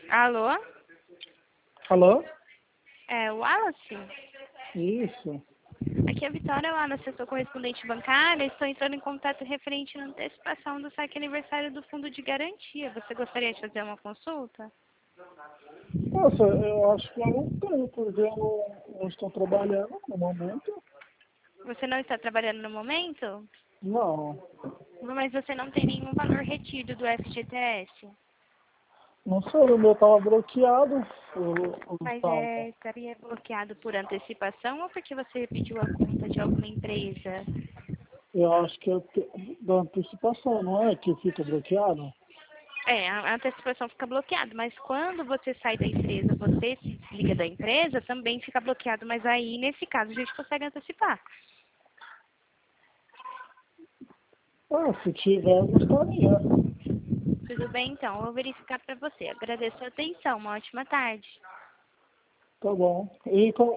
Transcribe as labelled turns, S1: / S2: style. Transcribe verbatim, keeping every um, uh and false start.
S1: Alô?
S2: Alô?
S1: É o Wallace?
S2: Isso.
S1: Aqui é a Vitória, Wallace, eu sou correspondente bancária. Estou entrando em contato referente à antecipação do saque aniversário do fundo de garantia. Você gostaria de fazer uma consulta?
S2: Nossa, eu acho que eu não tenho, porque eu não, não estou trabalhando no momento.
S1: Você não está trabalhando no momento?
S2: Não.
S1: Mas você não tem nenhum valor retido do F G T S?
S2: Não sei, o meu estava bloqueado, o, o
S1: Mas
S2: saldo.
S1: é, estaria bloqueado por antecipação ou porque você pediu a conta de alguma empresa?
S2: Eu acho que é te- da antecipação, não é? Que fica bloqueado?
S1: É, a a antecipação fica bloqueada, mas quando você sai da empresa, você se desliga da empresa, também fica bloqueado, mas aí, nesse caso, a gente consegue antecipar.
S2: Ah, se tiver, eu gostaria.
S1: Tudo bem, então, eu vou verificar para você. Agradeço a atenção, uma ótima tarde.
S2: Tá bom. E com,